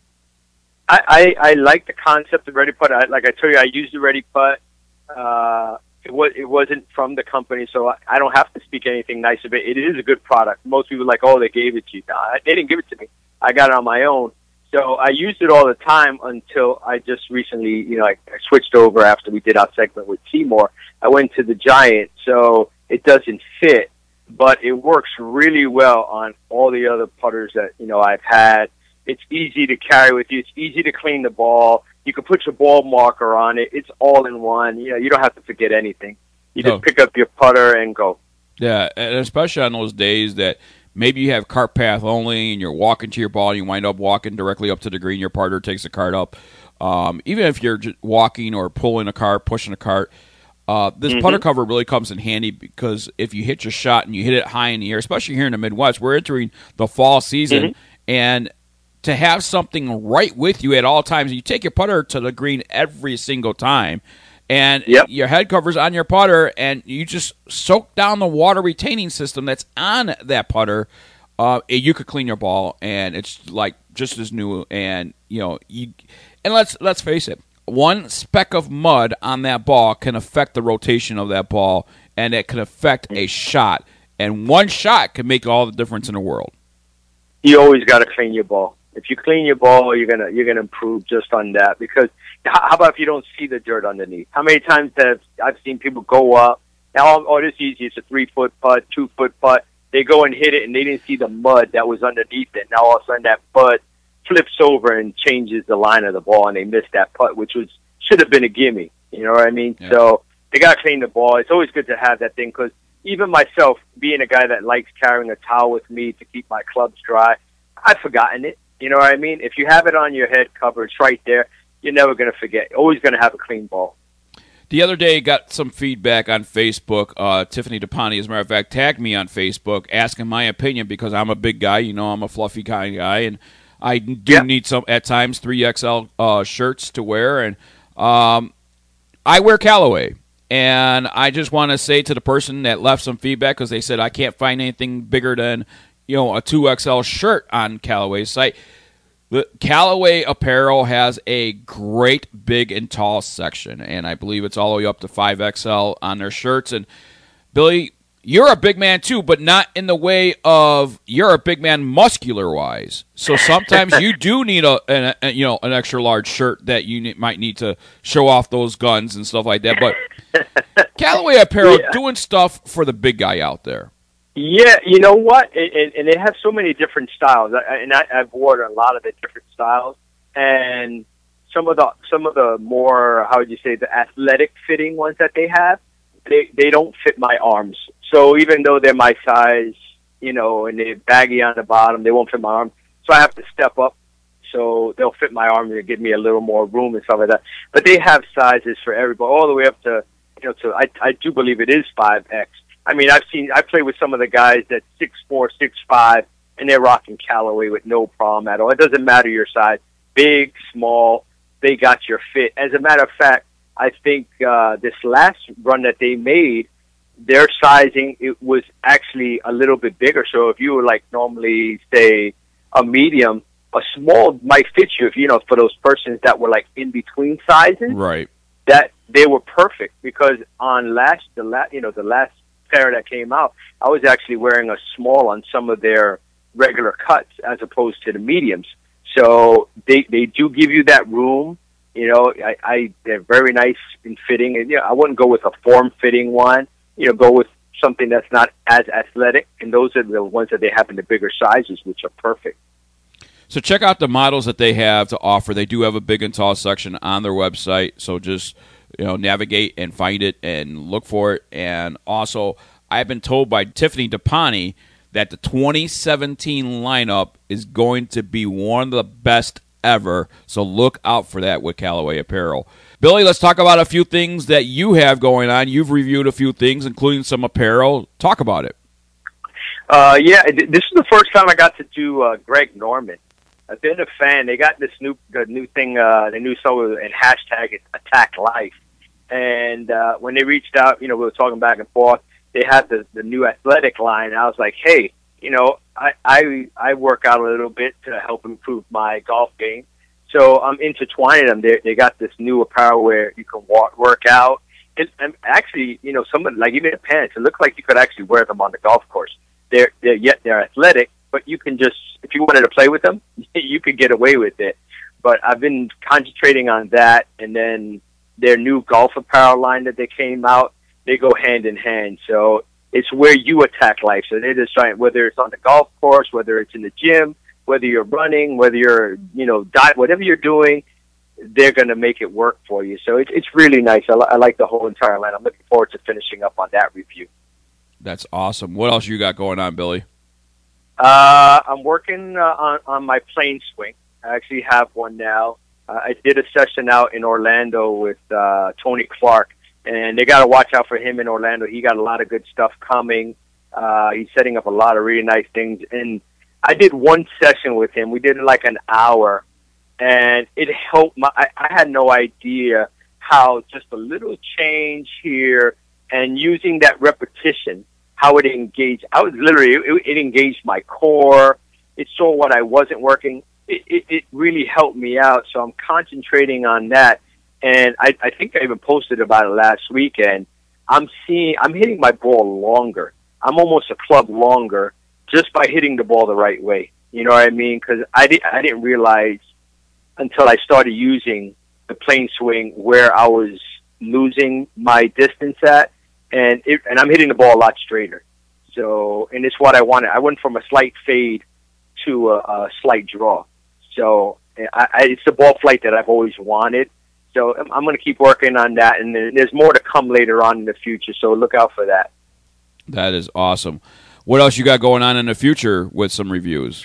I like the concept of Ready Putt. Like I told you, I used the Ready Putt. It wasn't from the company, so I don't have to speak anything nice of it. It is a good product. Most people are like, oh, they gave it to you. No, they didn't give it to me. I got it on my own. So I used it all the time until I just recently, I switched over after we did our segment with Seymour. I went to the Giant, so it doesn't fit, but it works really well on all the other putters that, I've had. It's easy to carry with you. It's easy to clean the ball. You can put your ball marker on it. It's all in one. You don't have to forget anything. You just pick up your putter and go. Yeah, and especially on those days that maybe you have cart path only and you're walking to your ball and you wind up walking directly up to the green. Your partner takes the cart up. Even if you're just walking or pulling a cart, pushing a cart, this putter cover really comes in handy because if you hit your shot and you hit it high in the air, especially here in the Midwest, we're entering the fall season, and to have something right with you at all times, you take your putter to the green every single time, and your head cover's on your putter, and you just soak down the water retaining system that's on that putter. You could clean your ball, and it's like just as new. And let's face it, one speck of mud on that ball can affect the rotation of that ball, and it can affect a shot. And one shot can make all the difference in the world. You always got to clean your ball. If you clean your ball, you're gonna improve just on that. Because how about if you don't see the dirt underneath? How many times have I've seen people go up? Now, this is easy. It's a 3-foot putt, 2-foot putt. They go and hit it, and they didn't see the mud that was underneath it. Now all of a sudden that putt flips over and changes the line of the ball, and they missed that putt, which should have been a gimme. You know what I mean? Yeah. So they got to clean the ball. It's always good to have that thing, because even myself, being a guy that likes carrying a towel with me to keep my clubs dry, I've forgotten it. You know what I mean? If you have it on your head cover, it's right there. You're never going to forget. You're always going to have a clean ball. The other day, got some feedback on Facebook. Tiffany DePani, as a matter of fact, tagged me on Facebook asking my opinion, because I'm a big guy. I'm a fluffy kind of guy, and I do need some, at times, 3XL shirts to wear. And I wear Callaway. And I just want to say to the person that left some feedback, because they said I can't find anything bigger than a 2XL shirt on Callaway's site. The Callaway apparel has a great big and tall section, and I believe it's all the way up to 5XL on their shirts. And Billy, you're a big man too, but not in the way of you're a big man muscular-wise. So sometimes you do need an extra large shirt that you might need to show off those guns and stuff like that. But Callaway apparel doing stuff for the big guy out there. Yeah, you know what? And they have so many different styles, and I've worn a lot of the different styles. And some of the more, how would you say, the athletic fitting ones that they have, they don't fit my arms. So even though they're my size, and they're baggy on the bottom, they won't fit my arm. So I have to step up. So they'll fit my arm and give me a little more room and stuff like that. But they have sizes for everybody, all the way up to, I do believe it is 5X. I mean, I play with some of the guys that's 6'4", 6'5", and they're rocking Callaway with no problem at all. It doesn't matter your size, big, small, they got your fit. As a matter of fact, I think this last run that they made, their sizing, it was actually a little bit bigger. So if you were like normally, say, a medium, a small might fit you. If for those persons that were like in between sizes, right? That they were perfect, because on the last pair that came out, I was actually wearing a small on some of their regular cuts as opposed to the mediums. So they do give you that room. They're very nice in fitting, and I wouldn't go with a form fitting one. Go with something that's not as athletic, and those are the ones that they have in the bigger sizes, which are perfect. So check out the models that they have to offer. They do have a big and tall section on their website, so just navigate and find it and look for it. And also, I've been told by Tiffany DePani that the 2017 lineup is going to be one of the best ever, so look out for that with Callaway apparel. Billy, let's talk about a few things that you have going on. You've reviewed a few things, including some apparel. Talk about it. This is the first time I got to do Greg Norman. I've been a fan. They got this new thing, the new song, and hashtag it's Attack Life. And when they reached out, we were talking back and forth. They had the new athletic line. And I was like, hey, I work out a little bit to help improve my golf game. So I'm intertwining them. They got this new apparel where you can work out. And actually, some of, like even the pants, it looks like you could actually wear them on the golf course. They're athletic, but you can just, if you wanted to play with them, you could get away with it. But I've been concentrating on that, and then their new golf apparel line that they came out, they go hand in hand. So it's where you attack life. So they're just trying, whether it's on the golf course, whether it's in the gym, whether you're running, whether you're, whatever you're doing, they're going to make it work for you. So it's really nice. I like the whole entire line. I'm looking forward to finishing up on that review. That's awesome. What else you got going on, Billy? I'm working on my plane swing. I actually have one now. I did a session out in Orlando with Tony Clark, and they got to watch out for him in Orlando. He got a lot of good stuff coming. He's setting up a lot of really nice things. And I did one session with him. We did it like an hour, and it helped. I had no idea how just a little change here and using that repetition, how it engaged. It engaged my core. It saw what I wasn't working. It really helped me out. So I'm concentrating on that. And I think I even posted about it last weekend. I'm hitting my ball longer. I'm almost a club longer just by hitting the ball the right way. You know what I mean? Because I didn't realize until I started using the plane swing where I was losing my distance at, and I'm hitting the ball a lot straighter. So, and it's what I wanted. I went from a slight fade to a slight draw. So it's the ball flight that I've always wanted. So I'm going to keep working on that, and there's more to come later on in the future, so look out for that. That is awesome. What else you got going on in the future with some reviews?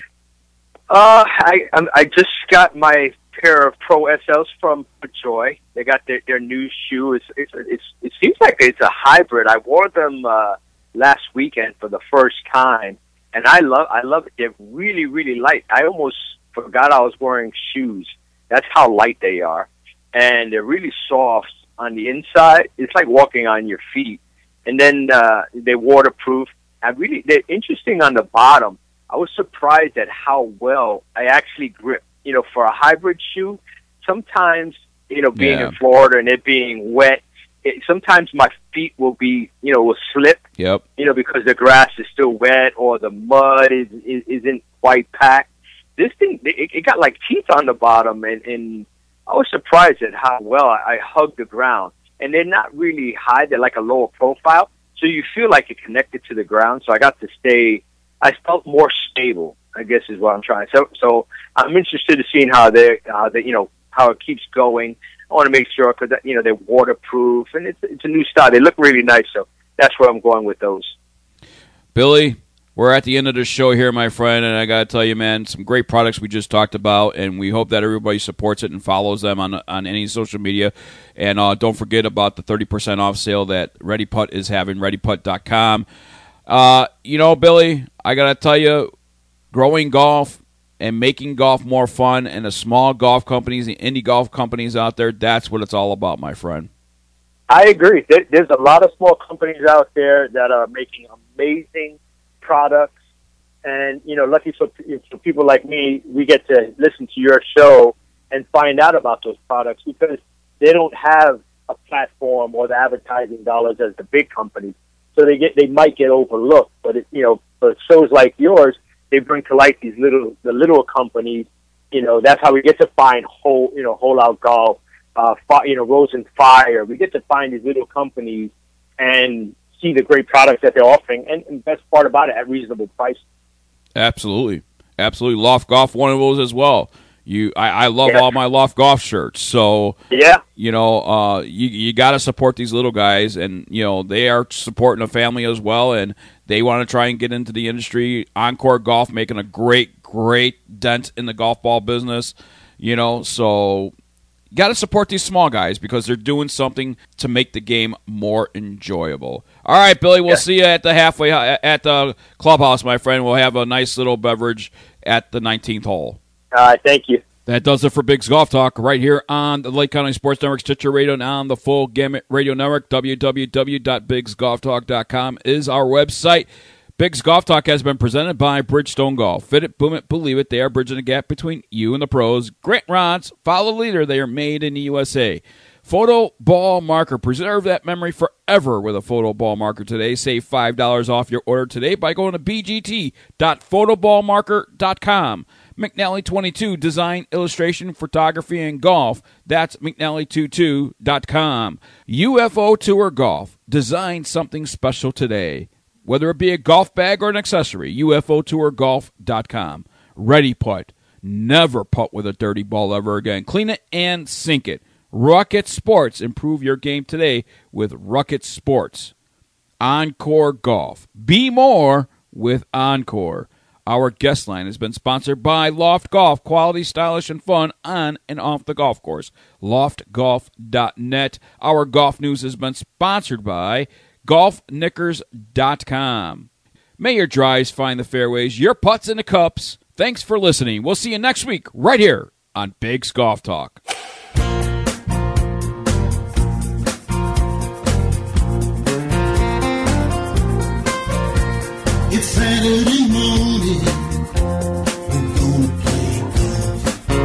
I just got my pair of Pro SLs from FootJoy. They got their new shoe. It seems like it's a hybrid. I wore them last weekend for the first time, and I love it. They're really, really light. I almost forgot I was wearing shoes. That's how light they are. And they're really soft on the inside. It's like walking on your feet. And then they're waterproof. They're interesting on the bottom. I was surprised at how well I actually grip. You know, for a hybrid shoe, sometimes, being in Florida and it being wet, sometimes my feet will be, will slip. Yep. Because the grass is still wet or the mud isn't quite packed. This thing, it got like teeth on the bottom, and I was surprised at how well I hugged the ground. And they're not really high. They're like a lower profile. So you feel like you're connected to the ground. So I felt more stable, I guess is what I'm trying. So I'm interested in seeing how how it keeps going. I want to make sure because, they're waterproof and it's a new style. They look really nice. So that's where I'm going with those. Billy, we're at the end of the show here, my friend, and I got to tell you, man, some great products we just talked about, and we hope that everybody supports it and follows them on any social media. And don't forget about the 30% off sale that Ready Putt is having, ReadyPutt.com. Billy, I got to tell you, growing golf and making golf more fun and the small golf companies, the indie golf companies out there, that's what it's all about, my friend. I agree. There's a lot of small companies out there that are making amazing products, and lucky for people like me, we get to listen to your show and find out about those products because they don't have a platform or the advertising dollars as the big companies, so they might get overlooked. But for shows like yours, they bring to light the little companies. That's how we get to find Hole Out Golf, Rose and Fire. We get to find these little companies and see the great products that they're offering, and best part about it, at reasonable price. Absolutely. Loft Golf, one of those as well. I love all my Loft Golf shirts. So yeah, you got to support these little guys, and they are supporting a family as well, and they want to try and get into the industry. Encore Golf making a great dent in the golf ball business. So. Got to support these small guys because they're doing something to make the game more enjoyable. All right, Billy, we'll see you at the clubhouse, my friend. We'll have a nice little beverage at the 19th hole. All right, thank you. That does it for Biggs Golf Talk right here on the Lake County Sports Network, Stitcher Radio, and on the Full Gamut Radio Network. www.biggsgolftalk.com is our website. Biggs Golf Talk has been presented by Bridgestone Golf. Fit it, boom it, believe it. They are bridging the gap between you and the pros. Grant Rods, follow the leader. They are made in the USA. Photo Ball Marker. Preserve that memory forever with a Photo Ball Marker today. Save $5 off your order today by going to bgt.photoballmarker.com. McNally 22, design, illustration, photography, and golf. That's McNally22.com. UFO Tour Golf. Design something special today. Whether it be a golf bag or an accessory, UFOtourgolf.com. Ready Putt. Never putt with a dirty ball ever again. Clean it and sink it. Rocket Sports. Improve your game today with Rocket Sports. Encore Golf. Be more with Encore. Our guest line has been sponsored by Loft Golf. Quality, stylish, and fun on and off the golf course. LoftGolf.net. Our golf news has been sponsored by GolfKnickers.com. May your drives find the fairways, your putts in the cups. Thanks for listening. We'll see you next week right here on Biggs Golf Talk. Saturday morning, we're gonna play golf.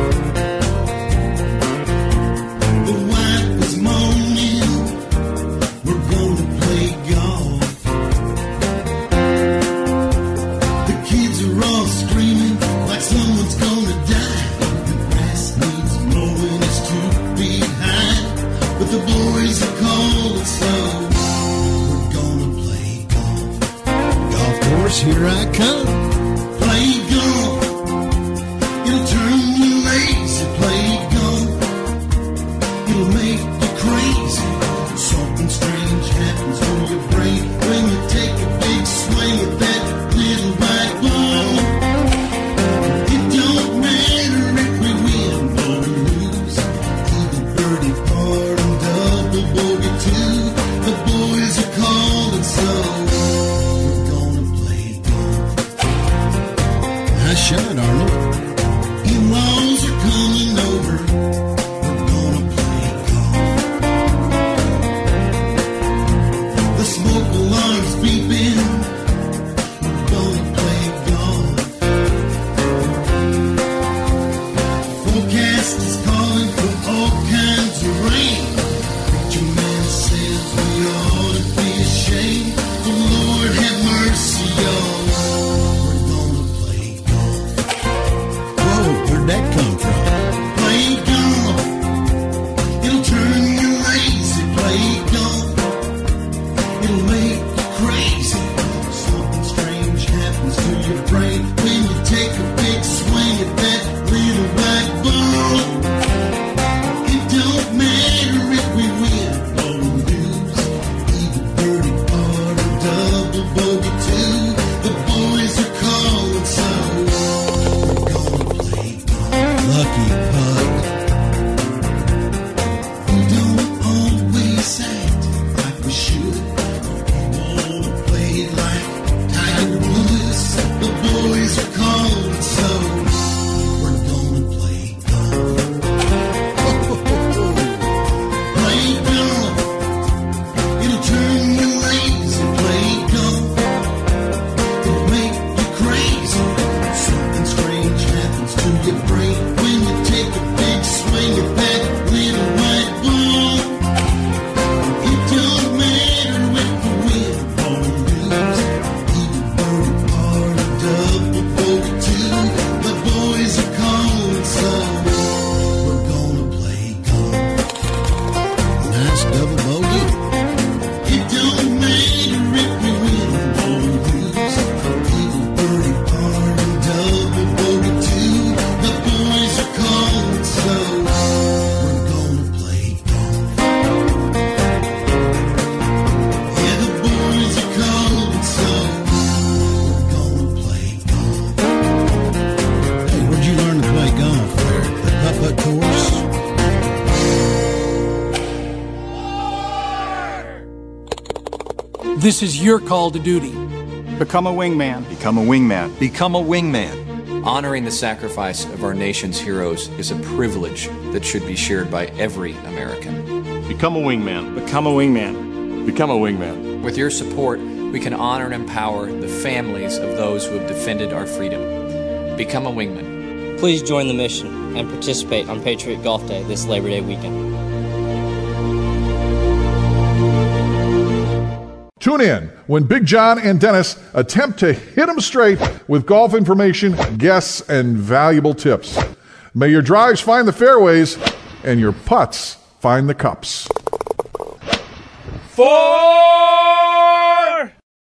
The wife is moaning, we're gonna play golf. The kids are all screaming like someone's gonna die. The grass needs mowing, it's 2 feet high, but the boys are cold, so we're gonna play golf. Golf course, here I come. Play golf. It'll turn you lazy. Play golf. It'll make you crazy. Something strange happens to your brain when you take a big swing at that little white ball. It don't matter if we win or we lose. Even birdie par and double bogey too. The boys are calling, so we're gonna play golf. Nice shot, Arnold. In-laws are coming over. We're gonna play golf. The smoke alarm's beeping. We're gonna play golf. Forecast is calling for all kinds of rain. Preacher man says we ought to be ashamed. The Lord have mercy, y'all. We're gonna play golf. Whoa, where'd that come from? Play golf. It'll turn you lazy. Play golf. It'll make you crazy. Something strange happens to your brain when you take a big swing at that little white ball. It don't matter if we win or we lose. Even birdie par or double bogey too. The boys are calling, so we're gonna play golf. Lucky putt. We don't always act like we should. We wanna play like Tiger Woods. The boys are calling, so we're gonna play golf. Play golf. It'll turn you lazy. Play golf. It'll make you crazy. Something strange happens to your brain when you take a big swing at that little white ball. It don't matter if we win or we lose. Even birdie par or double bogey too. The boys are calling, so we're gonna play golf. Nice double bogey. It don't matter if we win or we lose. Even birdie par and double bogey too. The boys are calling, so we're gonna play golf. Yeah, the boys are calling, so we're gonna play golf. Hey, where'd you learn to play golf? Where? The putt-putt course? This is your call to duty. Become a wingman. Become a wingman. Become a wingman. Honoring the sacrifice of our nation's heroes is a privilege that should be shared by every American. Become a wingman. Become a wingman. Become a wingman. With your support, we can honor and empower the families of those who have defended our freedom. Become a wingman. Please join the mission and participate on Patriot Golf Day this Labor Day weekend. Tune in when Big John and Dennis attempt to hit them straight with golf information, guests, and valuable tips. May your drives find the fairways and your putts find the cups. 4